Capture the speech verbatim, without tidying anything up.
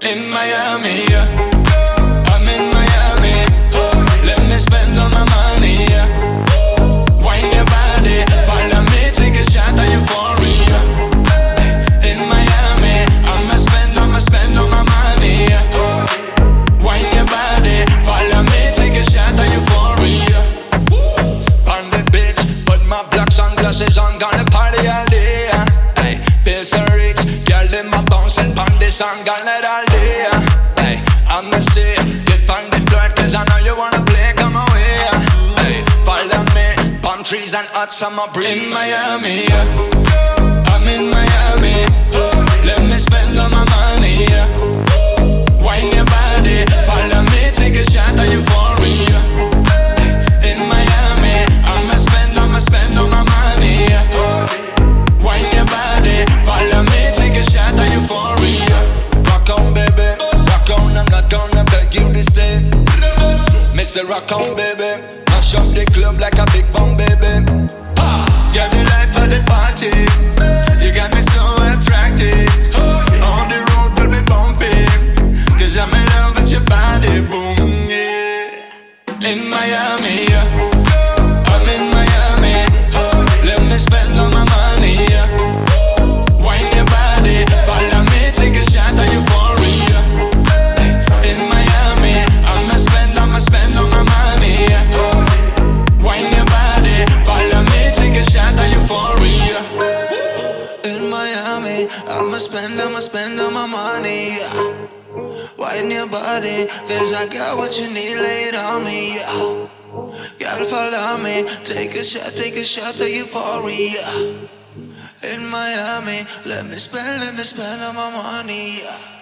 In Miami, yeah. I'm in Miami. Let me spend all my money, yeah. Wind your body, follow me, take a shot of euphoria. In Miami, I'ma spend, I'ma spend all my money, yeah. Wind your body, follow me, take a shot of euphoria. On the beach, put my black sunglasses on, gonna party all day. Hey, feel so rich, girl, them my bounce and pound this song, gonna all day. Hey, I'ma say, get on the floor, cause I know you wanna play, come away. Hey, follow me, palm trees and hot summer breeze. In Miami, yeah. I'm in Miami. Let me spend all my money, yeah. Wind your body, follow me, take a shot of euphoria. In Miami, I'ma spend, I'ma spend all my money, yeah. Wind your body, follow me, take a shot of euphoria. Rock on, baby, rock on, I'm not gonna beg you to stay. Mister Rock on, baby, mash up the club like a big bomb, baby. Get the life of the party, you got me so attracted. On the road we'll be bumping, cause I'm in love with your body, boom, yeah. In Miami, yeah. I'm in Miami. Let me spend all my money, yeah. Wind your body, follow me, take a shot of euphoria. In Miami, I'ma spend, I'ma spend all my money, yeah. Wind your body, follow me, take a shot of euphoria. In Miami, I'ma spend, I'ma spend all my money, yeah. Wind your body, cause I got what you need laid on me, yeah. Gotta follow me, take a shot, take a shot of euphoria. In Miami, let me spend, let me spend all my money, yeah.